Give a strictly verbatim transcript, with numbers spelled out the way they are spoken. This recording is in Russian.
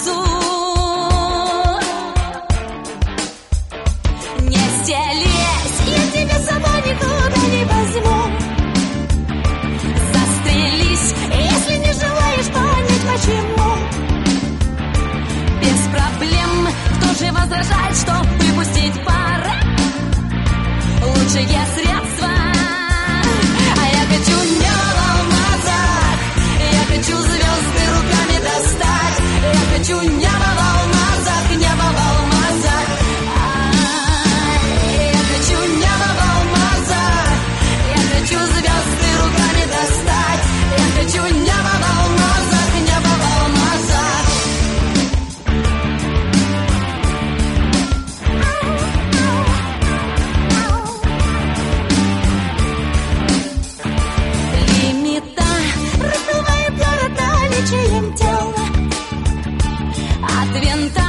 глазу. Не стелись, я тебя с собой никуда не возьму. Застрелись, если не желаешь понять почему. Без проблем, кто же возражает, что выпустить пар? Лучшее средство. А я хочу небо в алмазах, я хочу звезды руками достать. Я хочу небо в алмазах, небо в алмазах. Я хочу небо в алмазах, я хочу звезды руками достать. Я хочу небо в алмазах, небо в алмазах. Лимита раздувает город наличием тела. От винта